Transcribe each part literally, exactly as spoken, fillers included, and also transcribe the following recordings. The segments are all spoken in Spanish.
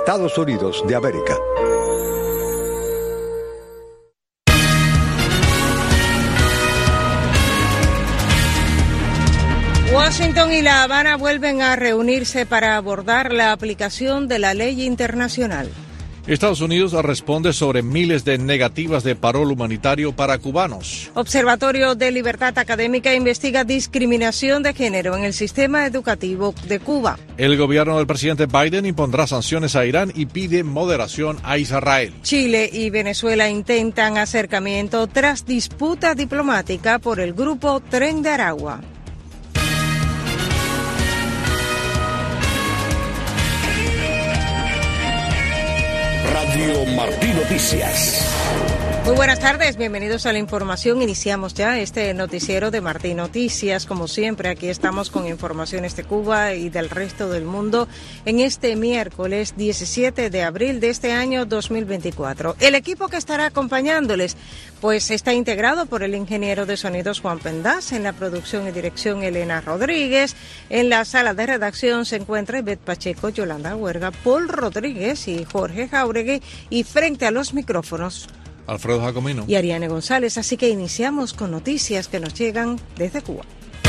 Estados Unidos de América. Washington y La Habana vuelven a reunirse para abordar la aplicación de la ley internacional. Estados Unidos responde sobre miles de negativas de parol humanitario para cubanos. Observatorio de Libertad Académica investiga discriminación de género en el sistema educativo de Cuba. El gobierno del presidente Biden impondrá sanciones a Irán y pide moderación a Israel. Chile y Venezuela intentan acercamiento tras disputa diplomática por el grupo Tren de Aragua. Radio Martí Noticias. Muy buenas tardes, bienvenidos a la información. Iniciamos ya este noticiero de Martí Noticias. Como siempre, aquí estamos con informaciones de Cuba y del resto del mundo en este miércoles diecisiete de abril de este año dos mil veinticuatro. El equipo que estará acompañándoles pues está integrado por el ingeniero de sonidos Juan Pendaz, en la producción y dirección Elena Rodríguez, en la sala de redacción se encuentra Ivette Pacheco, Yolanda Huerga, Paul Rodríguez y Jorge Jauregui, y frente a los micrófonos Alfredo Jacomino y Ariane González. Así que iniciamos con noticias que nos llegan desde Cuba.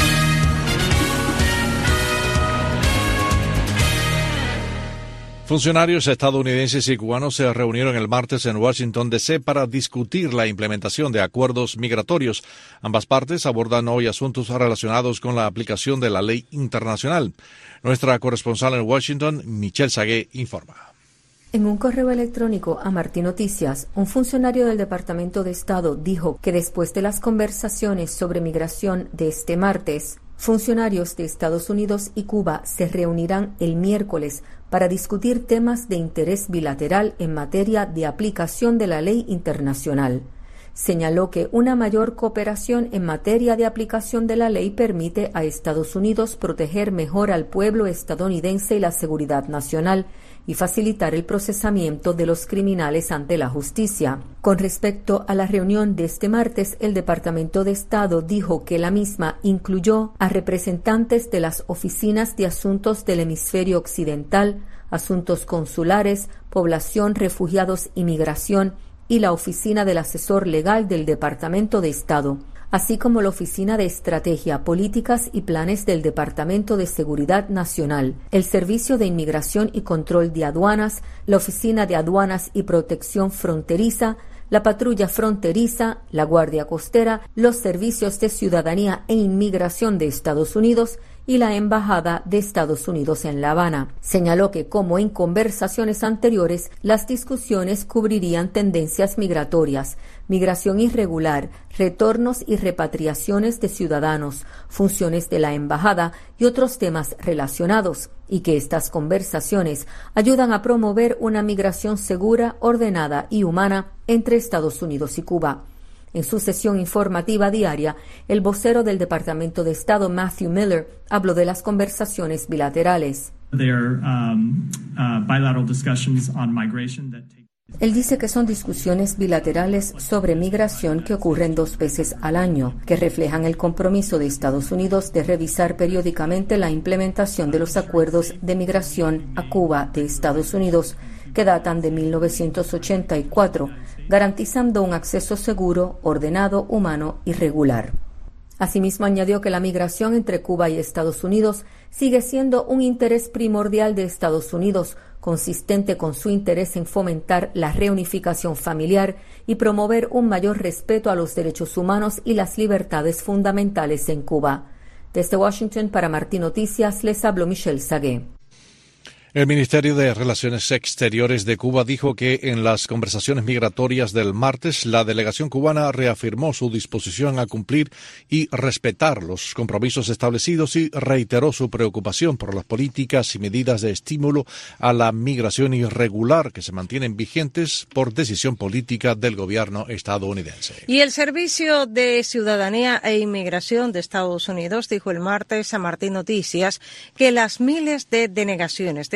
Funcionarios estadounidenses y cubanos se reunieron el martes en Washington, D C para discutir la implementación de acuerdos migratorios. Ambas partes abordan hoy asuntos relacionados con la aplicación de la ley internacional. Nuestra corresponsal en Washington, Michelle Sagué, informa. En un correo electrónico a Martí Noticias, un funcionario del Departamento de Estado dijo que después de las conversaciones sobre migración de este martes, funcionarios de Estados Unidos y Cuba se reunirán el miércoles para discutir temas de interés bilateral en materia de aplicación de la ley internacional. Señaló que una mayor cooperación en materia de aplicación de la ley permite a Estados Unidos proteger mejor al pueblo estadounidense y la seguridad nacional, y facilitar el procesamiento de los criminales ante la justicia. Con respecto a la reunión de este martes, el Departamento de Estado dijo que la misma incluyó a representantes de las oficinas de asuntos del hemisferio occidental, asuntos consulares, población, refugiados y migración, y la oficina del asesor legal del Departamento de Estado, así como la Oficina de Estrategia, Políticas y Planes del Departamento de Seguridad Nacional, el Servicio de Inmigración y Control de Aduanas, la Oficina de Aduanas y Protección Fronteriza, la Patrulla Fronteriza, la Guardia Costera, los Servicios de Ciudadanía e Inmigración de Estados Unidos y la Embajada de Estados Unidos en La Habana. Señaló que, como en conversaciones anteriores, las discusiones cubrirían tendencias migratorias, migración irregular, retornos y repatriaciones de ciudadanos, funciones de la embajada y otros temas relacionados, y que estas conversaciones ayudan a promover una migración segura, ordenada y humana entre Estados Unidos y Cuba. En su sesión informativa diaria, el vocero del Departamento de Estado, Matthew Miller, habló de las conversaciones bilaterales. Él dice que son discusiones bilaterales sobre migración que ocurren dos veces al año, que reflejan el compromiso de Estados Unidos de revisar periódicamente la implementación de los acuerdos de migración a Cuba de Estados Unidos, que datan de mil novecientos ochenta y cuatro, garantizando un acceso seguro, ordenado, humano y regular. Asimismo, añadió que la migración entre Cuba y Estados Unidos sigue siendo un interés primordial de Estados Unidos, consistente con su interés en fomentar la reunificación familiar y promover un mayor respeto a los derechos humanos y las libertades fundamentales en Cuba. Desde Washington, para Martí Noticias, les habló Michelle Sagué. El Ministerio de Relaciones Exteriores de Cuba dijo que en las conversaciones migratorias del martes, la delegación cubana reafirmó su disposición a cumplir y respetar los compromisos establecidos y reiteró su preocupación por las políticas y medidas de estímulo a la migración irregular que se mantienen vigentes por decisión política del gobierno estadounidense. Y el Servicio de Ciudadanía e Inmigración de Estados Unidos dijo el martes a Martí Noticias que las miles de denegaciones de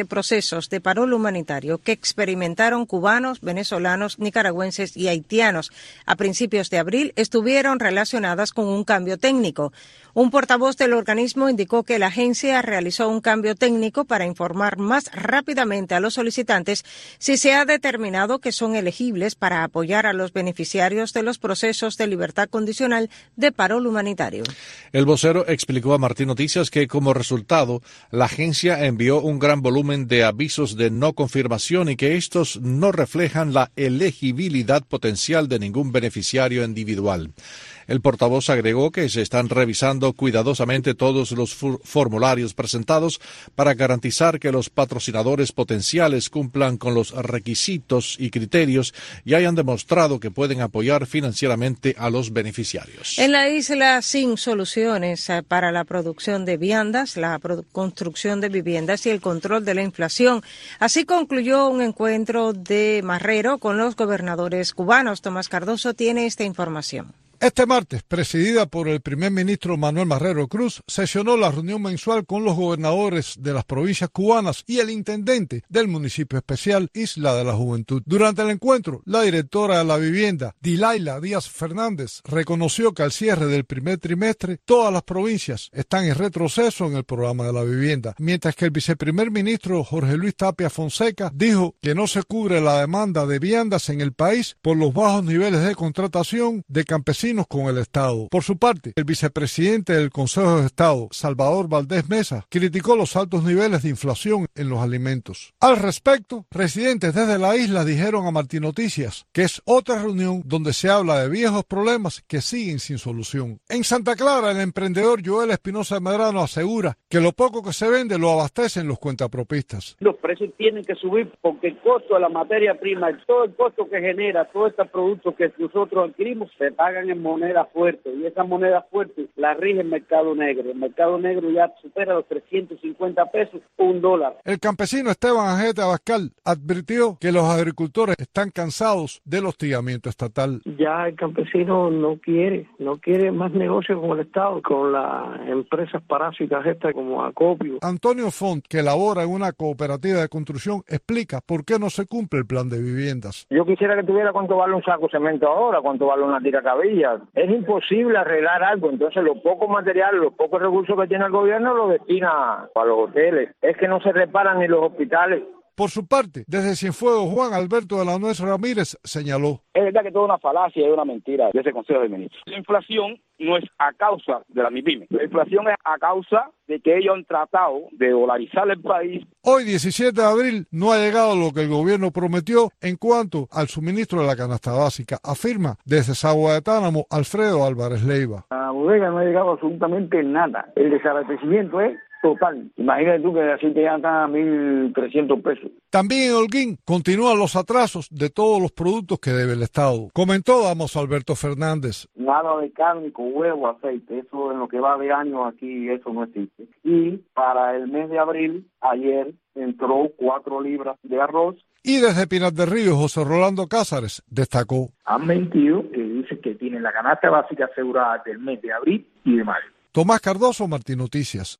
procesos de paro humanitario que experimentaron cubanos, venezolanos, nicaragüenses y haitianos a principios de abril estuvieron relacionadas con un cambio técnico. Un portavoz del organismo indicó que la agencia realizó un cambio técnico para informar más rápidamente a los solicitantes si se ha determinado que son elegibles para apoyar a los beneficiarios de los procesos de libertad condicional de paro humanitario. El vocero explicó a Martín Noticias que como resultado la agencia envió un gran volumen de avisos de no confirmación y que estos no reflejan la elegibilidad potencial de ningún beneficiario individual. El portavoz agregó que se están revisando cuidadosamente todos los formularios presentados para garantizar que los patrocinadores potenciales cumplan con los requisitos y criterios y hayan demostrado que pueden apoyar financieramente a los beneficiarios. En la isla sin soluciones para la producción de viandas, la construcción de viviendas y el control de la inflación. Así concluyó un encuentro de Marrero con los gobernadores cubanos. Tomás Cardoso tiene esta información. Este martes, presidida por el primer ministro Manuel Marrero Cruz, sesionó la reunión mensual con los gobernadores de las provincias cubanas y el intendente del municipio especial Isla de la Juventud. Durante el encuentro, la directora de la vivienda, Dilaila Díaz Fernández, reconoció que al cierre del primer trimestre, todas las provincias están en retroceso en el programa de la vivienda, mientras que el viceprimer ministro Jorge Luis Tapia Fonseca dijo que no se cubre la demanda de viviendas en el país por los bajos niveles de contratación de campesinos con el Estado. Por su parte, el vicepresidente del Consejo de Estado, Salvador Valdés Mesa, criticó los altos niveles de inflación en los alimentos. Al respecto, residentes desde la isla dijeron a Martín Noticias que es otra reunión donde se habla de viejos problemas que siguen sin solución. En Santa Clara, el emprendedor Joel Espinosa Medrano asegura que lo poco que se vende lo abastecen los cuentapropistas. Los precios tienen que subir porque el costo de la materia prima, todo el costo que genera todos estos productos que nosotros adquirimos, se pagan en moneda fuerte, y esa moneda fuerte la rige el mercado negro. El mercado negro ya supera los trescientos cincuenta pesos, un dólar. El campesino Esteban Ajete Abascal advirtió que los agricultores están cansados del hostigamiento estatal. Ya el campesino no quiere, no quiere más negocio con el Estado, con las empresas parásitas estas como Acopio. Antonio Font, que labora en una cooperativa de construcción, explica por qué no se cumple el plan de viviendas. Yo quisiera que tuviera cuánto vale un saco de cemento ahora, cuánto vale una tiracabilla. Es imposible arreglar algo, entonces los pocos materiales, los pocos recursos que tiene el gobierno los destina a los hoteles. Es que no se reparan ni los hospitales. Por su parte, desde Cienfuegos, Juan Alberto de la Nuez Ramírez señaló: es verdad que toda una falacia y una mentira de ese Consejo de Ministros. La inflación no es a causa de la MIPYME. La inflación es a causa de que ellos han tratado de dolarizar el país. Hoy, diecisiete de abril, no ha llegado lo que el gobierno prometió en cuanto al suministro de la canasta básica, afirma desde Sagua de Tánamo Alfredo Álvarez Leiva. A la bodega no ha llegado absolutamente nada. El desabastecimiento es total. Imagínate tú que así te dan mil trescientos pesos. También en Holguín continúan los atrasos de todos los productos que debe el Estado. Comentó Damos Alberto Fernández. Nada de carne con huevo, aceite. Eso en lo que va de año aquí, eso no existe. Y para el mes de abril, ayer, entró cuatro libras de arroz. Y desde Pinar del Río, José Rolando Cázares destacó: han mentido, que dicen que tienen la canasta básica asegurada del mes de abril y de mayo. Tomás Cardoso, Martín Noticias.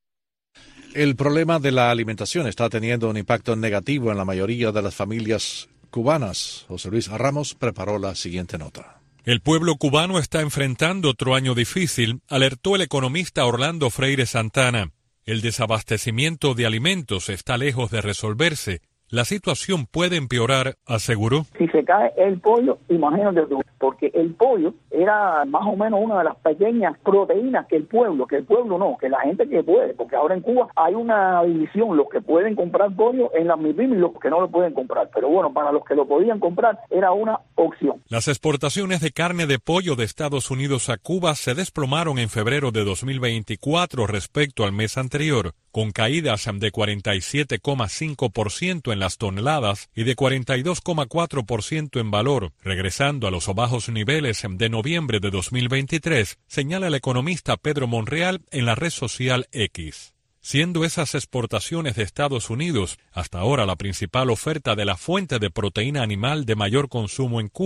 El problema de la alimentación está teniendo un impacto negativo en la mayoría de las familias cubanas. José Luis Ramos preparó la siguiente nota. El pueblo cubano está enfrentando otro año difícil, alertó el economista Orlando Freire Santana. El desabastecimiento de alimentos está lejos de resolverse. La situación puede empeorar, aseguró. Si se cae el pollo, imagínate tú, porque el pollo era más o menos una de las pequeñas proteínas que el pueblo, que el pueblo no, que la gente que puede, porque ahora en Cuba hay una división, los que pueden comprar pollo en las MIPYME y los que no lo pueden comprar, pero bueno, para los que lo podían comprar era una opción. Las exportaciones de carne de pollo de Estados Unidos a Cuba se desplomaron en febrero de dos mil veinticuatro respecto al mes anterior, con caídas de cuarenta y siete coma cinco por ciento en las toneladas y de cuarenta y dos coma cuatro por ciento en valor, regresando a los bajos niveles de noviembre de dos mil veintitrés, señala el economista Pedro Monreal en la red social X. Siendo esas exportaciones de Estados Unidos hasta ahora la principal oferta de la fuente de proteína animal de mayor consumo en Cuba,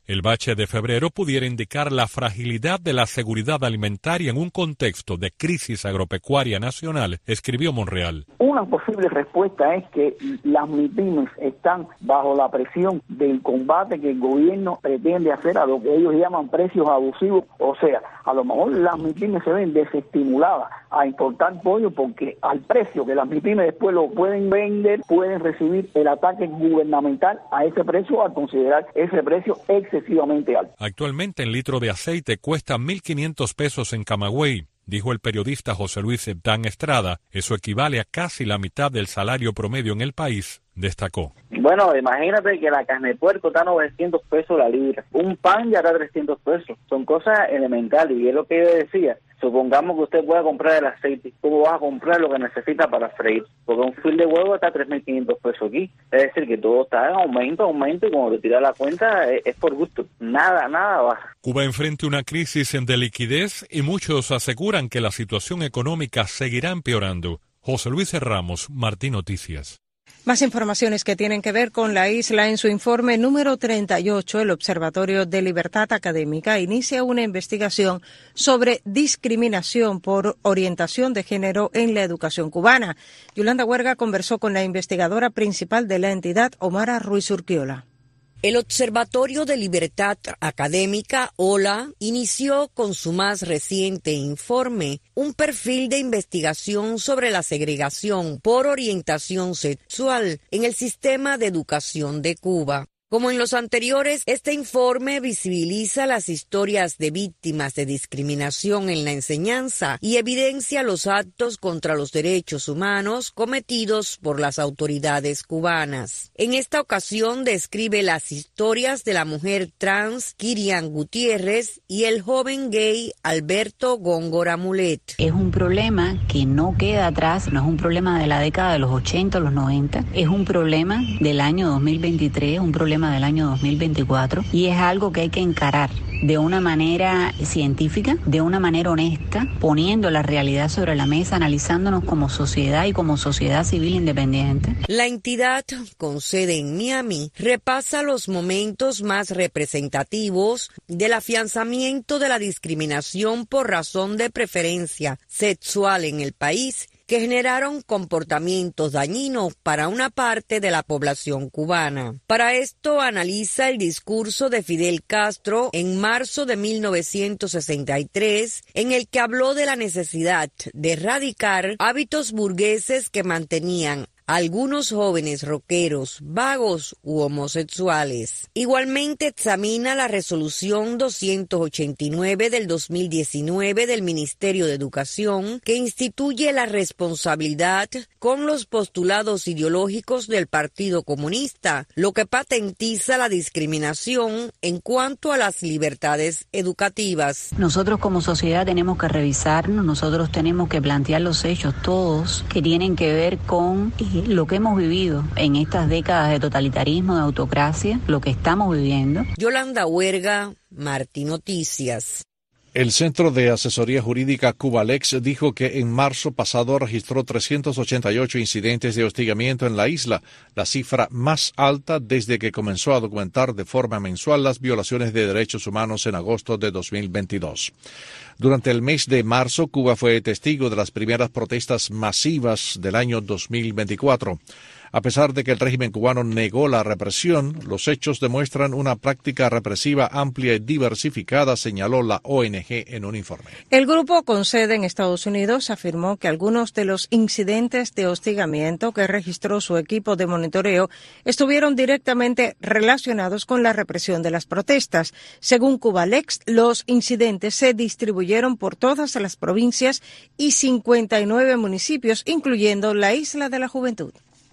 El bache de febrero pudiera indicar la fragilidad de la seguridad alimentaria en un contexto de crisis agropecuaria nacional, escribió Monreal. Una posible respuesta es que las MIPYMES están bajo la presión del combate que el gobierno pretende hacer a lo que ellos llaman precios abusivos. O sea, a lo mejor las MIPYMES se ven desestimuladas a importar pollo porque al precio que las MIPYMES después lo pueden vender, pueden recibir el ataque gubernamental a ese precio al considerar ese precio excesivamente alto. Actualmente el litro de aceite cuesta mil quinientos pesos en Camagüey, dijo el periodista José Luis Septán Estrada. Eso equivale a casi la mitad del salario promedio en el país, destacó. Bueno, imagínate que la carne de puerco está a novecientos pesos la libra. Un pan ya está a trescientos pesos. Son cosas elementales y es lo que yo decía. Supongamos que usted pueda comprar el aceite. ¿Cómo vas a comprar lo que necesita para freír? Porque un fil de huevo está a tres mil quinientos pesos aquí. Es decir, que todo está en aumento, aumento, y cuando te tiras la cuenta es, es por gusto. Nada, nada baja. Cuba enfrenta una crisis de liquidez y muchos aseguran que la situación económica seguirá empeorando. José Luis Ramos, Martín Noticias. Más informaciones que tienen que ver con la isla. En su informe número treinta y ocho, el Observatorio de Libertad Académica inicia una investigación sobre discriminación por orientación de género en la educación cubana. Yolanda Huerga conversó con la investigadora principal de la entidad, Omara Ruiz Urquiola. El Observatorio de Libertad Académica, O L A, inició con su más reciente informe un perfil de investigación sobre la segregación por orientación sexual en el sistema de educación de Cuba. Como en los anteriores, este informe visibiliza las historias de víctimas de discriminación en la enseñanza y evidencia los actos contra los derechos humanos cometidos por las autoridades cubanas. En esta ocasión describe las historias de la mujer trans Kirian Gutiérrez y el joven gay Alberto Góngora Mulet. Es un problema que no queda atrás, no es un problema de la década de los ochenta o los noventa, es un problema del año dos mil veintitrés, un problema del año dos mil veinticuatro, y es algo que hay que encarar de una manera científica, de una manera honesta, poniendo la realidad sobre la mesa, analizándonos como sociedad y como sociedad civil independiente. La entidad, con sede en Miami, repasa los momentos más representativos del afianzamiento de la discriminación por razón de preferencia sexual en el país, que generaron comportamientos dañinos para una parte de la población cubana. Para esto analiza el discurso de Fidel Castro en marzo de mil novecientos sesenta y tres, en el que habló de la necesidad de erradicar hábitos burgueses que mantenían algunos jóvenes rockeros, vagos u homosexuales. Igualmente examina la resolución doscientos ochenta y nueve del dos mil diecinueve del Ministerio de Educación, que instituye la responsabilidad con los postulados ideológicos del Partido Comunista, lo que patentiza la discriminación en cuanto a las libertades educativas. Nosotros como sociedad tenemos que revisarnos, nosotros tenemos que plantear los hechos todos que tienen que ver con lo que hemos vivido en estas décadas de totalitarismo, de autocracia, lo que estamos viviendo. Yolanda Huerga, Martín Noticias. El Centro de Asesoría Jurídica Cubalex dijo que en marzo pasado registró trescientos ochenta y ocho incidentes de hostigamiento en la isla, la cifra más alta desde que comenzó a documentar de forma mensual las violaciones de derechos humanos en agosto de dos mil veintidós. Durante el mes de marzo, Cuba fue testigo de las primeras protestas masivas del año dos mil veinticuatro. A pesar de que el régimen cubano negó la represión, los hechos demuestran una práctica represiva amplia y diversificada, señaló la O N G en un informe. El grupo con sede en Estados Unidos afirmó que algunos de los incidentes de hostigamiento que registró su equipo de monitoreo estuvieron directamente relacionados con la represión de las protestas. Según Cubalex, los incidentes se distribuyeron por todas las provincias y cincuenta y nueve municipios, incluyendo la Isla de la Juventud.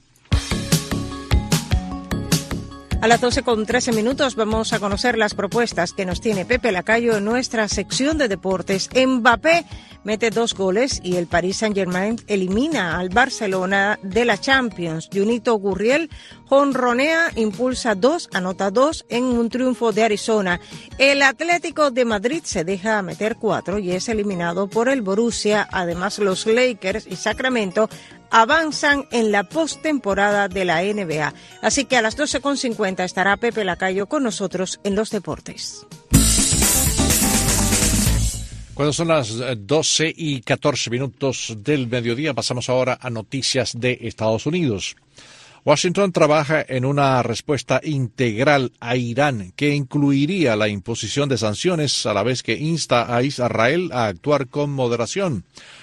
A las doce con trece minutos vamos a conocer las propuestas que nos tiene Pepe Lacayo en nuestra sección de deportes. Mbappé mete dos goles y el Paris Saint-Germain elimina al Barcelona de la Champions. Junito Gurriel jonronea, impulsa dos, anota dos en un triunfo de Arizona. El Atlético de Madrid se deja meter cuatro y es eliminado por el Borussia. Además, los Lakers y Sacramento avanzan en la postemporada de la N B A. Así que a las doce con cincuenta estará Pepe Lacayo con nosotros en los deportes. Cuando son las doce y catorce minutos del mediodía, pasamos ahora a noticias de Estados Unidos. Washington trabaja en una respuesta integral a Irán que incluiría la imposición de sanciones a la vez que insta a Israel a actuar con moderación.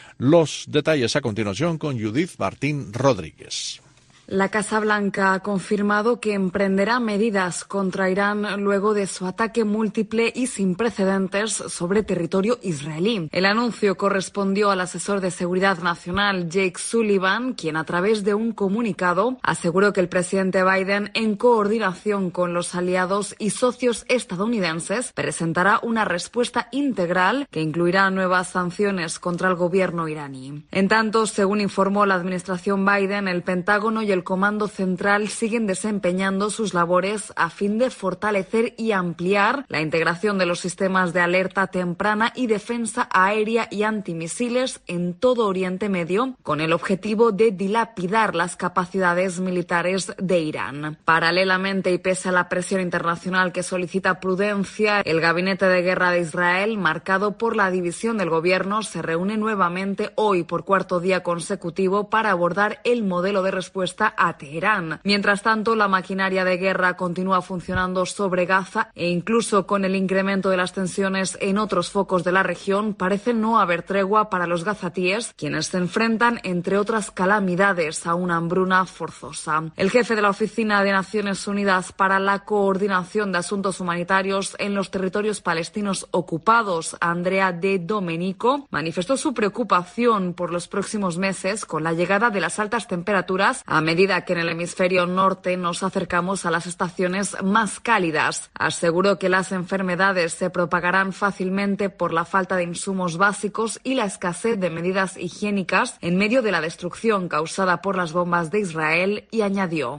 Los detalles a continuación con Judith Martín Rodríguez. La Casa Blanca ha confirmado que emprenderá medidas contra Irán luego de su ataque múltiple y sin precedentes sobre territorio israelí. El anuncio correspondió al asesor de Seguridad Nacional Jake Sullivan, quien a través de un comunicado aseguró que el presidente Biden, en coordinación con los aliados y socios estadounidenses, presentará una respuesta integral que incluirá nuevas sanciones contra el gobierno iraní. En tanto, según informó la administración Biden, el Pentágono y el Comando Central siguen desempeñando sus labores a fin de fortalecer y ampliar la integración de los sistemas de alerta temprana y defensa aérea y antimisiles en todo Oriente Medio, con el objetivo de dilapidar las capacidades militares de Irán. Paralelamente, y pese a la presión internacional que solicita prudencia, el Gabinete de Guerra de Israel, marcado por la división del gobierno, se reúne nuevamente hoy por cuarto día consecutivo para abordar el modelo de respuesta a Teherán. Mientras tanto, la maquinaria de guerra continúa funcionando sobre Gaza e incluso con el incremento de las tensiones en otros focos de la región, parece no haber tregua para los gazatíes, quienes se enfrentan, entre otras calamidades, a una hambruna forzosa. El jefe de la Oficina de Naciones Unidas para la Coordinación de Asuntos Humanitarios en los territorios palestinos ocupados, Andrea De Domenico, manifestó su preocupación por los próximos meses con la llegada de las altas temperaturas a medida que en el hemisferio norte nos acercamos a las estaciones más cálidas. Aseguró que las enfermedades se propagarán fácilmente por la falta de insumos básicos y la escasez de medidas higiénicas en medio de la destrucción causada por las bombas de Israel, y añadió: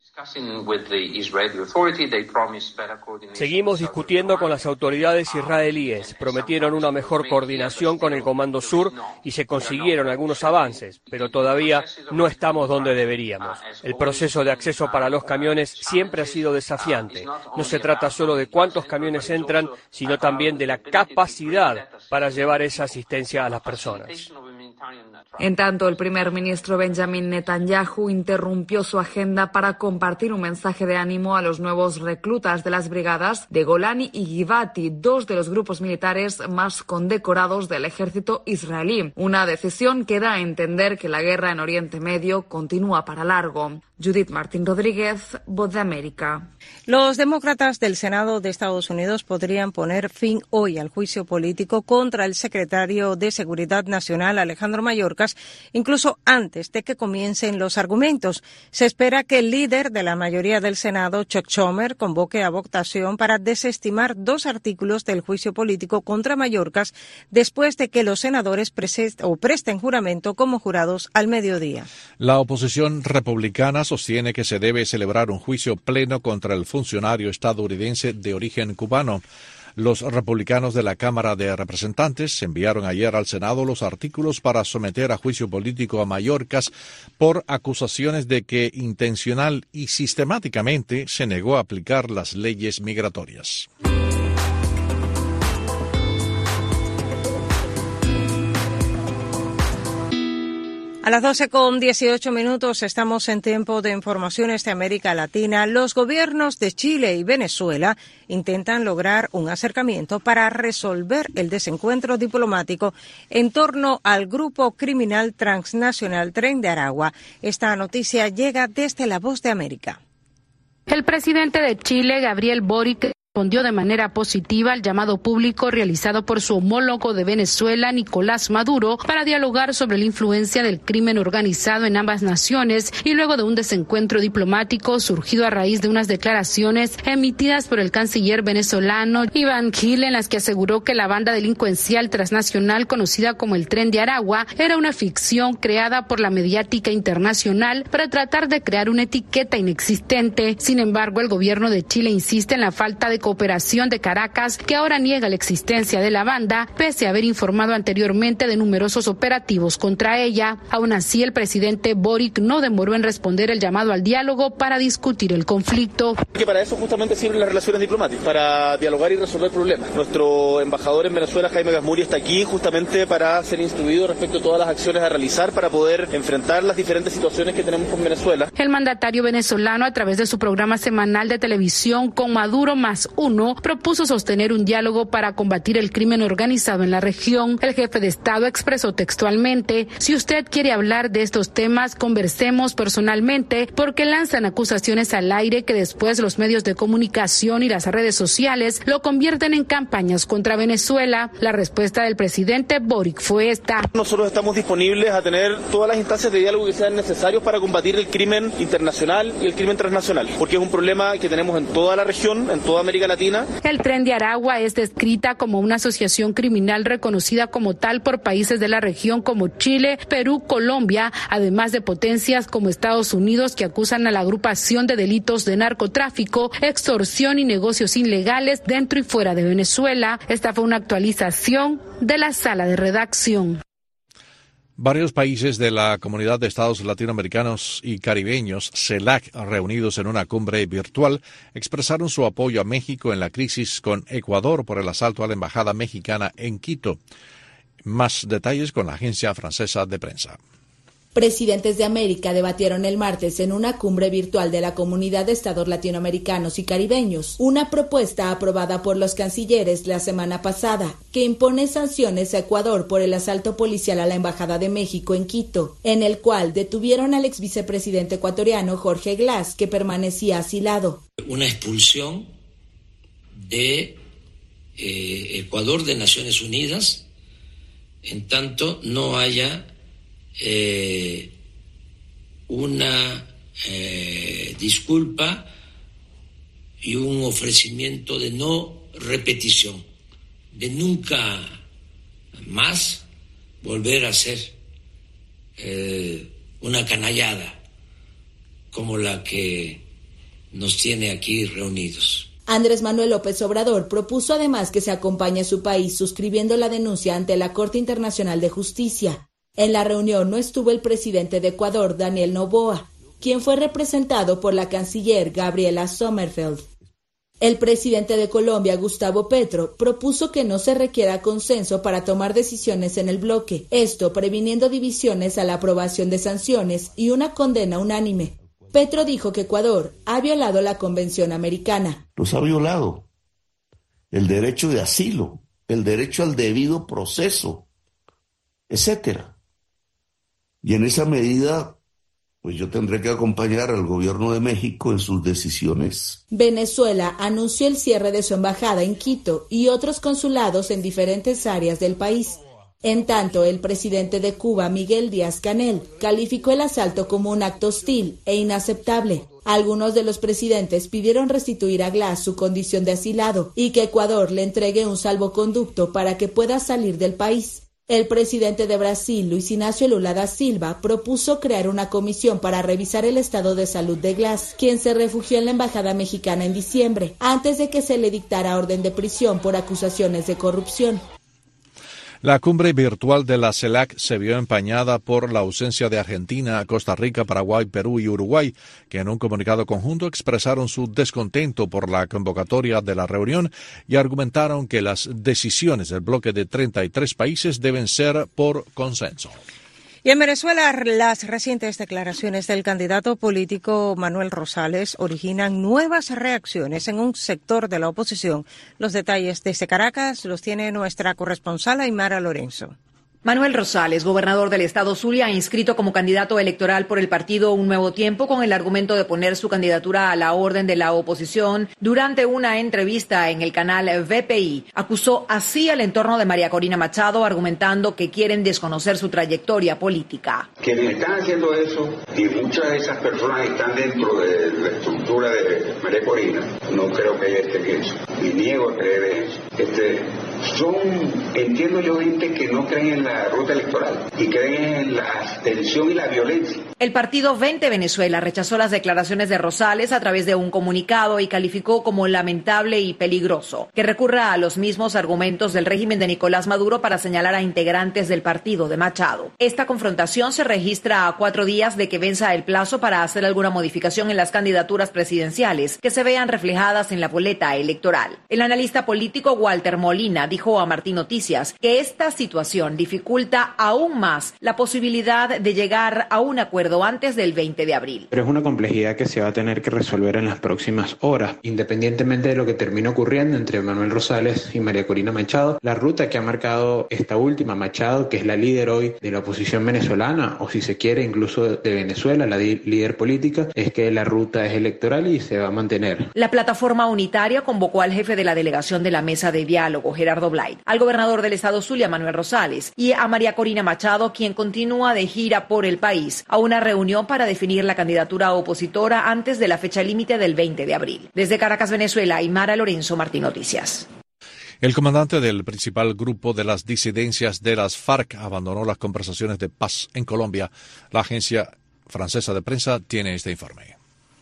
Seguimos discutiendo con las autoridades israelíes. Prometieron una mejor coordinación con el Comando Sur y se consiguieron algunos avances, pero todavía no estamos donde deberíamos. El proceso de acceso para los camiones siempre ha sido desafiante. No se trata solo de cuántos camiones entran, sino también de la capacidad para llevar esa asistencia a las personas. En tanto, el primer ministro Benjamin Netanyahu interrumpió su agenda para compartir un mensaje de ánimo a los nuevos reclutas de las brigadas de Golani y Givati, dos de los grupos militares más condecorados del ejército israelí. Una decisión que da a entender que la guerra en Oriente Medio continúa para largo. Judith Martín Rodríguez, Voz de América. Los demócratas del Senado de Estados Unidos podrían poner fin hoy al juicio político contra el secretario de Seguridad Nacional, Alejandro Mayorkas, incluso antes de que comiencen los argumentos. Se espera que el líder de la mayoría del Senado, Chuck Schumer, convoque a votación para desestimar dos artículos del juicio político contra Mayorkas después de que los senadores presten juramento como jurados al mediodía. La oposición republicana sostiene que se debe celebrar un juicio pleno contra el funcionario estadounidense de origen cubano. Los republicanos de la Cámara de Representantes enviaron ayer al Senado los artículos para someter a juicio político a Mayorkas por acusaciones de que intencional y sistemáticamente se negó a aplicar las leyes migratorias. A las doce con dieciocho minutos estamos en tiempo de informaciones de América Latina. Los gobiernos de Chile y Venezuela intentan lograr un acercamiento para resolver el desencuentro diplomático en torno al grupo criminal transnacional Tren de Aragua. Esta noticia llega desde La Voz de América. El presidente de Chile, Gabriel Boric, respondió de manera positiva al llamado público realizado por su homólogo de Venezuela, Nicolás Maduro, para dialogar sobre la influencia del crimen organizado en ambas naciones y luego de un desencuentro diplomático surgido a raíz de unas declaraciones emitidas por el canciller venezolano Iván Gil, en las que aseguró que la banda delincuencial transnacional conocida como el Tren de Aragua era una ficción creada por la mediática internacional para tratar de crear una etiqueta inexistente. Sin embargo, el gobierno de Chile insiste en la falta de Cooperación de Caracas, que ahora niega la existencia de la banda, pese a haber informado anteriormente de numerosos operativos contra ella. Aún así, el presidente Boric no demoró en responder el llamado al diálogo para discutir el conflicto. Que para eso justamente sirven las relaciones diplomáticas, para dialogar y resolver problemas. Nuestro embajador en Venezuela, Jaime Gazmuri, está aquí justamente para ser instruido respecto a todas las acciones a realizar para poder enfrentar las diferentes situaciones que tenemos con Venezuela. El mandatario venezolano, a través de su programa semanal de televisión Con Maduro más uno, propuso sostener un diálogo para combatir el crimen organizado en la región. El jefe de Estado expresó textualmente: si usted quiere hablar de estos temas, conversemos personalmente, porque lanzan acusaciones al aire que después los medios de comunicación y las redes sociales lo convierten en campañas contra Venezuela. La respuesta del presidente Boric fue esta: nosotros estamos disponibles a tener todas las instancias de diálogo que sean necesarios para combatir el crimen internacional y el crimen transnacional, porque es un problema que tenemos en toda la región, en toda América Latina. El Tren de Aragua es descrita como una asociación criminal reconocida como tal por países de la región como Chile, Perú, Colombia, además de potencias como Estados Unidos, que acusan a la agrupación de delitos de narcotráfico, extorsión y negocios ilegales dentro y fuera de Venezuela. Esta fue una actualización de la sala de redacción. Varios países de la Comunidad de Estados Latinoamericanos y Caribeños, CELAC, reunidos en una cumbre virtual, expresaron su apoyo a México en la crisis con Ecuador por el asalto a la embajada mexicana en Quito. Más detalles con la agencia francesa de prensa. Presidentes de América debatieron el martes en una cumbre virtual de la Comunidad de Estados Latinoamericanos y Caribeños una propuesta aprobada por los cancilleres la semana pasada que impone sanciones a Ecuador por el asalto policial a la Embajada de México en Quito, en el cual detuvieron al ex vicepresidente ecuatoriano Jorge Glass, que permanecía asilado. Una expulsión de eh, Ecuador de Naciones Unidas en tanto no haya Eh, una eh, disculpa y un ofrecimiento de no repetición, de nunca más volver a ser eh, una canallada como la que nos tiene aquí reunidos. Andrés Manuel López Obrador propuso además que se acompañe a su país suscribiendo la denuncia ante la Corte Internacional de Justicia. En la reunión no estuvo el presidente de Ecuador, Daniel Noboa, quien fue representado por la canciller Gabriela Sommerfeld. El presidente de Colombia, Gustavo Petro, propuso que no se requiera consenso para tomar decisiones en el bloque, esto previniendo divisiones a la aprobación de sanciones y una condena unánime. Petro dijo que Ecuador ha violado la Convención Americana. Los ha violado. El derecho de asilo, el derecho al debido proceso, etcétera. Y en esa medida, pues yo tendré que acompañar al gobierno de México en sus decisiones. Venezuela anunció el cierre de su embajada en Quito y otros consulados en diferentes áreas del país. En tanto, el presidente de Cuba, Miguel Díaz-Canel, calificó el asalto como un acto hostil e inaceptable. Algunos de los presidentes pidieron restituir a Glass su condición de asilado y que Ecuador le entregue un salvoconducto para que pueda salir del país. El presidente de Brasil, Luis Ignacio Lula da Silva, propuso crear una comisión para revisar el estado de salud de Glass, quien se refugió en la embajada mexicana en diciembre, antes de que se le dictara orden de prisión por acusaciones de corrupción. La cumbre virtual de la CELAC se vio empañada por la ausencia de Argentina, Costa Rica, Paraguay, Perú y Uruguay, que en un comunicado conjunto expresaron su descontento por la convocatoria de la reunión y argumentaron que las decisiones del bloque de treinta y tres países deben ser por consenso. Y en Venezuela, las recientes declaraciones del candidato político Manuel Rosales originan nuevas reacciones en un sector de la oposición. Los detalles desde Caracas los tiene nuestra corresponsal Aymara Lorenzo. Manuel Rosales, gobernador del estado Zulia, inscrito como candidato electoral por el partido Un Nuevo Tiempo con el argumento de poner su candidatura a la orden de la oposición, durante una entrevista en el canal V P I, acusó así al entorno de María Corina Machado, argumentando que quieren desconocer su trayectoria política. Quienes están haciendo eso, y muchas de esas personas están dentro de la estructura de María Corina, no creo que ella esté en eso, y niego a creer en eso. Este son, entiendo yo, gente que no creen en la ruta electoral y creen en la abstención y la violencia. El partido Vente Venezuela rechazó las declaraciones de Rosales a través de un comunicado y calificó como lamentable y peligroso que recurra a los mismos argumentos del régimen de Nicolás Maduro para señalar a integrantes del partido de Machado. Esta confrontación se registra a cuatro días de que venza el plazo para hacer alguna modificación en las candidaturas presidenciales que se vean reflejadas en la boleta electoral. El analista político Walter Molina dijo a Martín Noticias que esta situación dificulta aún más la posibilidad de llegar a un acuerdo antes del veinte de abril. Pero es una complejidad que se va a tener que resolver en las próximas horas. Independientemente de lo que termine ocurriendo entre Manuel Rosales y María Corina Machado, la ruta que ha marcado esta última Machado, que es la líder hoy de la oposición venezolana, o si se quiere incluso de Venezuela, la líder política, es que la ruta es electoral y se va a mantener. La plataforma unitaria convocó al jefe de la delegación de la mesa de diálogo, Gerardo Blay, al gobernador del estado Zulia, Manuel Rosales, y a María Corina Machado, quien continúa de gira por el país, a una reunión para definir la candidatura opositora antes de la fecha límite del veinte de abril. Desde Caracas, Venezuela, Aymara Lorenzo, Martín Noticias. El comandante del principal grupo de las disidencias de las FARC abandonó las conversaciones de paz en Colombia. La agencia francesa de prensa tiene este informe.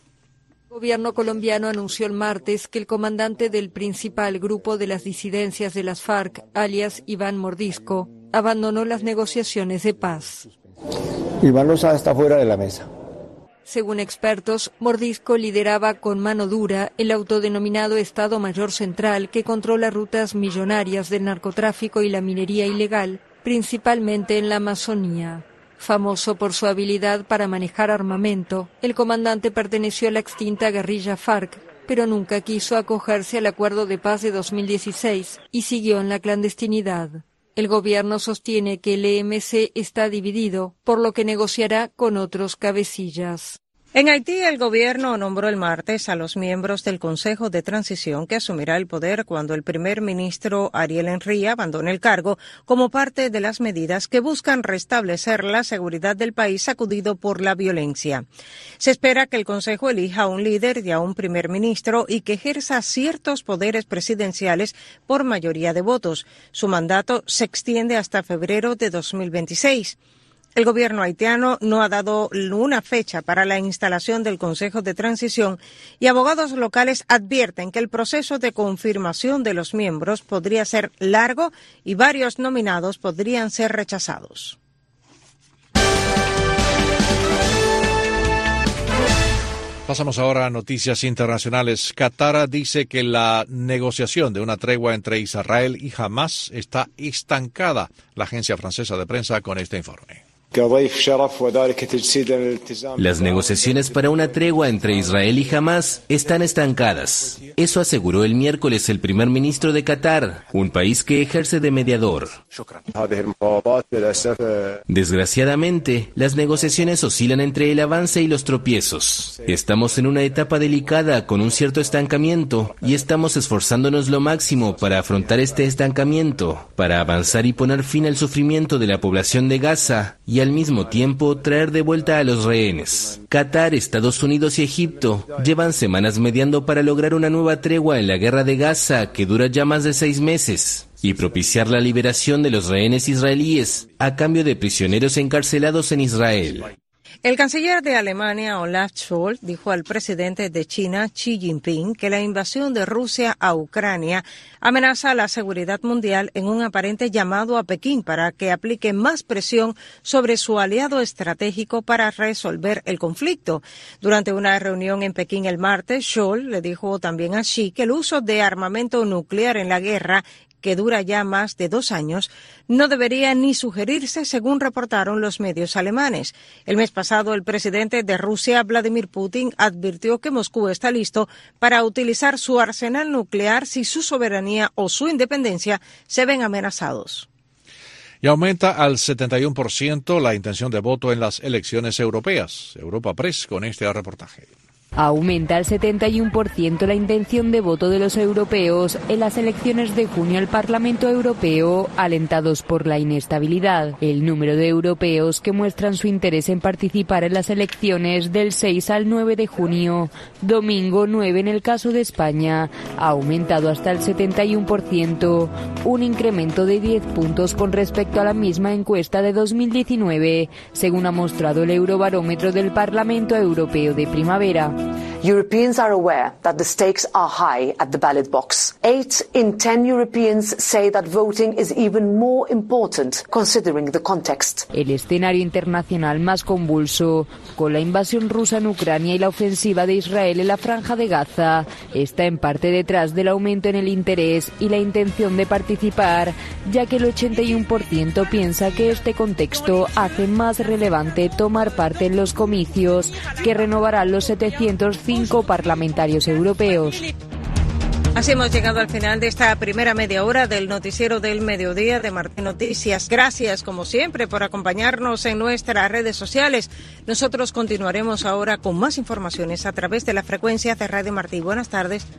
El gobierno colombiano anunció el martes que el comandante del principal grupo de las disidencias de las FARC, alias Iván Mordisco, abandonó las negociaciones de paz. Iván Lozada está fuera de la mesa. Según expertos, Mordisco lideraba con mano dura el autodenominado Estado Mayor Central que controla rutas millonarias del narcotráfico y la minería ilegal, principalmente en la Amazonía. Famoso por su habilidad para manejar armamento, el comandante perteneció a la extinta guerrilla FARC, pero nunca quiso acogerse al acuerdo de paz de dos mil dieciséis y siguió en la clandestinidad. El gobierno sostiene que el E M C está dividido, por lo que negociará con otros cabecillas. En Haití, el gobierno nombró el martes a los miembros del Consejo de Transición que asumirá el poder cuando el primer ministro Ariel Henry abandone el cargo como parte de las medidas que buscan restablecer la seguridad del país sacudido por la violencia. Se espera que el Consejo elija a un líder y a un primer ministro y que ejerza ciertos poderes presidenciales por mayoría de votos. Su mandato se extiende hasta febrero de dos mil veintiséis. El gobierno haitiano no ha dado una fecha para la instalación del Consejo de Transición y abogados locales advierten que el proceso de confirmación de los miembros podría ser largo y varios nominados podrían ser rechazados. Pasamos ahora a noticias internacionales. Qatar dice que la negociación de una tregua entre Israel y Hamás está estancada. La agencia francesa de prensa con este informe. Las negociaciones para una tregua entre Israel y Hamás están estancadas. Eso aseguró el miércoles el primer ministro de Qatar, un país que ejerce de mediador. Desgraciadamente, las negociaciones oscilan entre el avance y los tropiezos. Estamos en una etapa delicada con un cierto estancamiento y estamos esforzándonos lo máximo para afrontar este estancamiento, para avanzar y poner fin al sufrimiento de la población de Gaza y al mismo tiempo traer de vuelta a los rehenes. Qatar, Estados Unidos y Egipto llevan semanas mediando para lograr una nueva tregua en la guerra de Gaza que dura ya más de seis meses y propiciar la liberación de los rehenes israelíes a cambio de prisioneros encarcelados en Israel. El canciller de Alemania, Olaf Scholz, dijo al presidente de China, Xi Jinping, que la invasión de Rusia a Ucrania amenaza la seguridad mundial en un aparente llamado a Pekín para que aplique más presión sobre su aliado estratégico para resolver el conflicto. Durante una reunión en Pekín el martes, Scholz le dijo también a Xi que el uso de armamento nuclear en la guerra que dura ya más de dos años, no debería ni sugerirse, según reportaron los medios alemanes. El mes pasado, el presidente de Rusia, Vladimir Putin, advirtió que Moscú está listo para utilizar su arsenal nuclear si su soberanía o su independencia se ven amenazados. Y aumenta al setenta y uno por ciento la intención de voto en las elecciones europeas. Europa Press con este reportaje. Aumenta al setenta y uno por ciento la intención de voto de los europeos en las elecciones de junio al Parlamento Europeo, alentados por la inestabilidad. El número de europeos que muestran su interés en participar en las elecciones del seis al nueve de junio, domingo nueve en el caso de España, ha aumentado hasta el setenta y uno por ciento, un incremento de diez puntos con respecto a la misma encuesta de dos mil diecinueve, según ha mostrado el Eurobarómetro del Parlamento Europeo de primavera. Europeans are aware that the stakes are high at the ballot box. Eight in ten Europeans say that voting is even more important considering the context. El escenario internacional más convulso, con la invasión rusa en Ucrania y la ofensiva de Israel en la Franja de Gaza, está en parte detrás del aumento en el interés y la intención de participar, ya que el ochenta y uno por ciento piensa que este contexto hace más relevante tomar parte en los comicios que renovarán los setecientos cinco parlamentarios europeos. Así hemos llegado al final de esta primera media hora del noticiero del mediodía de Martín Noticias. Gracias, como siempre, por acompañarnos en nuestras redes sociales. Nosotros continuaremos ahora con más informaciones a través de la frecuencia de Radio Martí. Buenas tardes.